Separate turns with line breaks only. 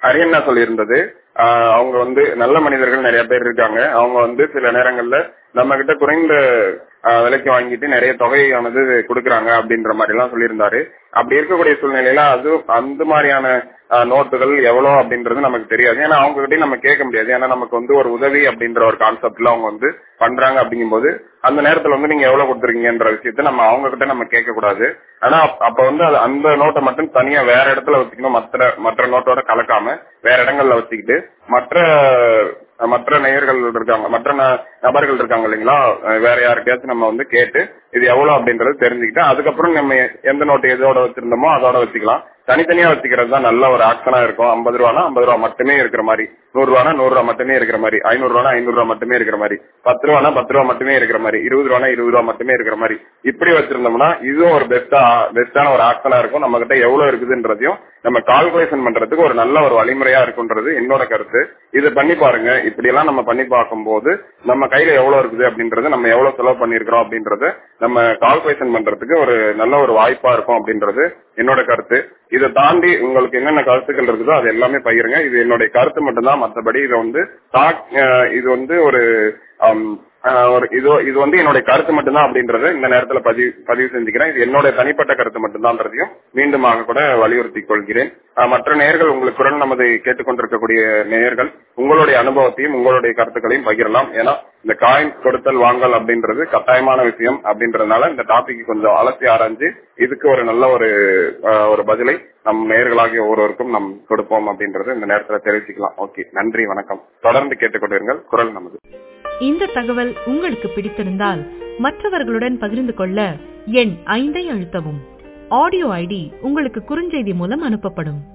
அரியண்ணா சொல்லியிருந்தது. அவங்க நல்ல மனிதர்கள் நிறைய பேர் இருக்காங்க. அவங்க சில நேரங்கள்ல நம்ம கிட்ட குறைந்த விலைக்கு வாங்கிட்டு நிறைய தொகையானது கொடுக்கறாங்க அப்படின்ற மாதிரி எல்லாம் சொல்லியிருந்தாரு. அப்படி இருக்கக்கூடிய சூழ்நிலையில அது அந்த மாதிரியான நோட்டுகள் எவ்வளவு அப்படின்றது நமக்கு தெரியாது. ஏன்னா அவங்க கிட்டே நம்ம கேட்க முடியாது. ஏன்னா நமக்கு ஒரு உதவி அப்படின்ற ஒரு கான்செப்ட்ல அவங்க பண்றாங்க. அப்படிங்கும் போது அந்த நேரத்துல நீங்க எவ்வளவு கொடுத்துருக்கீங்கன்ற விஷயத்த நம்ம அவங்க கிட்ட நம்ம கேட்க கூடாது. ஆனா அப்ப அந்த நோட்டை மட்டும் தனியா வேற இடத்துல வச்சுக்கணும். மற்ற நோட்டோட கலக்காம வேற இடங்கள்ல வச்சுக்கிட்டு மற்ற நேயர்கள் இருக்காங்க, மற்ற நபர்கள் இருக்காங்க இல்லைங்களா, வேற யாருக்கையாச்சும் நம்ம கேட்டு இது எவ்வளவு அப்படின்றது தெரிஞ்சுக்கிட்டு அதுக்கப்புறம் நம்ம எந்த நோட்டு எதோட வச்சிருந்தோமோ அதோட வச்சுக்கலாம். தனித்தனியா வச்சுக்கிறது தான் நல்ல ஒரு ஆக்ஷனா இருக்கும். 50 ரூபானா 50 ரூபா மட்டுமே இருக்கிற மாதிரி, 100 ரூபானா 100 ரூபா மட்டுமே இருக்கிற மாதிரி, 500 ரூபானா 500 ரூபா மட்டுமே இருக்கிற மாதிரி, 10 ரூபானா 10 ரூபா மட்டுமே இருக்கிற மாதிரி, 20 ரூபானா 20 ரூபா மட்டுமே இருக்கிற மாதிரி இப்படி வச்சிருந்தோம்னா இதுவும் ஒரு பெஸ்டான ஒரு ஆக்ஷனா இருக்கும். நம்ம கிட்ட எவ்வளவு இருக்குதுன்றதையும் நம்ம கால்குலேஷன் பண்றதுக்கு ஒரு நல்ல ஒரு வழிமுறையா இருக்குன்றது என்னோட கருத்து. இது பண்ணி பாருங்க. இப்படி எல்லாம் நம்ம பண்ணி பார்க்கும் போது நம்ம கையில எவ்வளவு இருக்குது அப்படின்றது, நம்ம எவ்வளவு செலவு பண்ணிருக்கிறோம் அப்படின்றது நம்ம கால்குலேஷன் பண்றதுக்கு ஒரு நல்ல ஒரு வாய்ப்பா இருக்கும் அப்படின்றது என்னோட கருத்து. இதை தாண்டி உங்களுக்கு என்னென்ன கருத்துக்கள் இருக்குதோ அது எல்லாமே பகிருங்க. இது என்னுடைய கருத்து மட்டும்தான். மற்றபடி இது என்னுடைய கருத்து மட்டும்தான் அப்படின்றத இந்த நேரத்துல பதிவு செஞ்சுக்கிறேன். இது என்னோட தனிப்பட்ட கருத்து மட்டும்தான்றதையும் மீண்டுமாக கூட வலியுறுத்தி கொள்கிறேன். மற்ற நேயர்கள், உங்களுக்கு குரல் நமது கேட்டுக்கொண்டிருக்கக்கூடிய நேயர்கள் உங்களுடைய அனுபவத்தையும் உங்களுடைய கருத்துக்களையும் பகிரலாம். ஏன்னா இந்த காயின் கொடுத்தல் வாங்கல் அப்படின்றது கட்டாயமான விஷயம் அப்படின்றதுனால இந்த டாபிக் கொஞ்சம் அலசி ஆராய்ஞ்சு இதுக்கு ஒரு நல்ல ஒரு பதிலை நம் நேயர்களாகிய ஒவ்வொருவருக்கும் நாம் கொடுப்போம் அப்படின்றது இந்த நேரத்துல தெரிவிச்சுக்கலாம். ஓகே, நன்றி, வணக்கம். தொடர்ந்து கேட்டுக்கொண்டிருங்கள் குரல் நமது.
இந்த தகவல் உங்களுக்கு பிடித்திருந்தால் மற்றவர்களுடன் பகிர்ந்து கொள்ள எண் 5 அழுத்தவும். ஆடியோ ஐடி உங்களுக்கு குறுஞ்செய்தி மூலம் அனுப்பப்படும்.